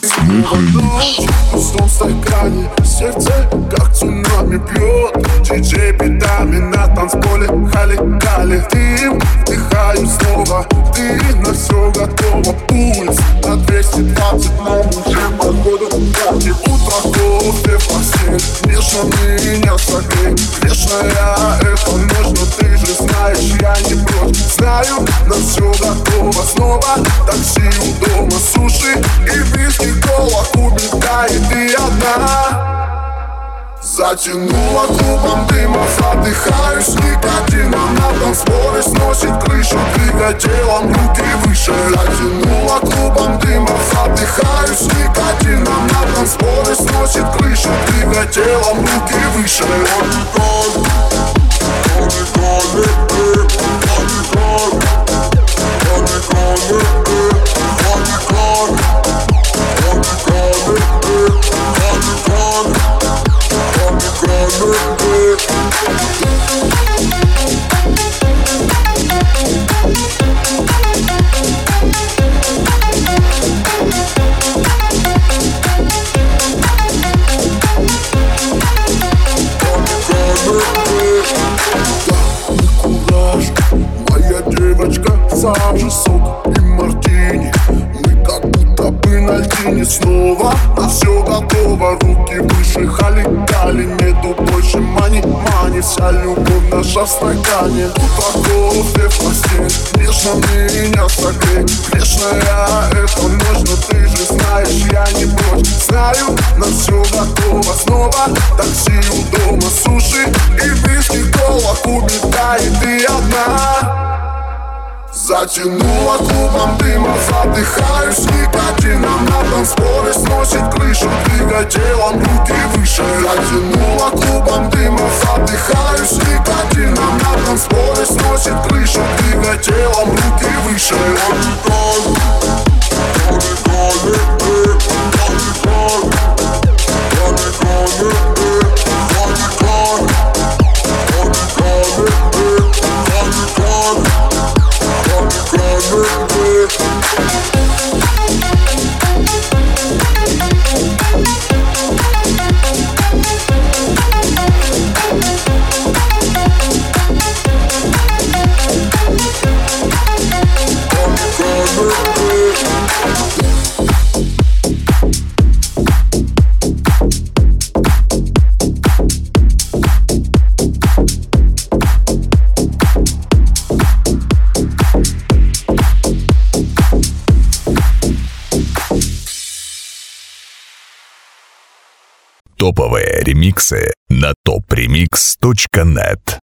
Снова ночь в пустом стакане, сердце как цунами бьет. Диджей битами на танцполе, хали-хали. Дым вдыхаю снова, ты на все готова. Пульс на 220, но уже походу пати. Утро, кофе в постель, нежно меня согрей. Грешная это ночь, но ты же знаешь, я не прочь. Знаю, на все готово. Снова такси у дома, суши и виски, кола, кубика, и ты одна. Затянула клубом дымов, отдыхаю с никотином. На танцполе сносит крышу, двигай телом руки выше. Затянула клубом дымов, отдыхаю с никотином. На танцполе сносит крышу, двигай телом руки выше. Моя девочка, сам же сок и мартини. Мы как будто бы на льдине. Снова на все готово, руки выше, хали-гали. Нету больше мани-мани, вся любовь наша в стакане. Утро, кофе в постель, нежно меня согрей. Грешная это ночь, но ты же знаешь, я не прочь. Знаю, на все готово. Снова такси у дома, суши и виски, кола, кубика, и ты одна. Затянула клубом дымов, отдыхаю с никотином. На танцполе сносит крышу, двигай телом руки выше. Затянула клубом дымов, отдыхаю с никотином. На танцполе сносит крышу, двигай телом руки выше. Топовые ремиксы на topremix.net.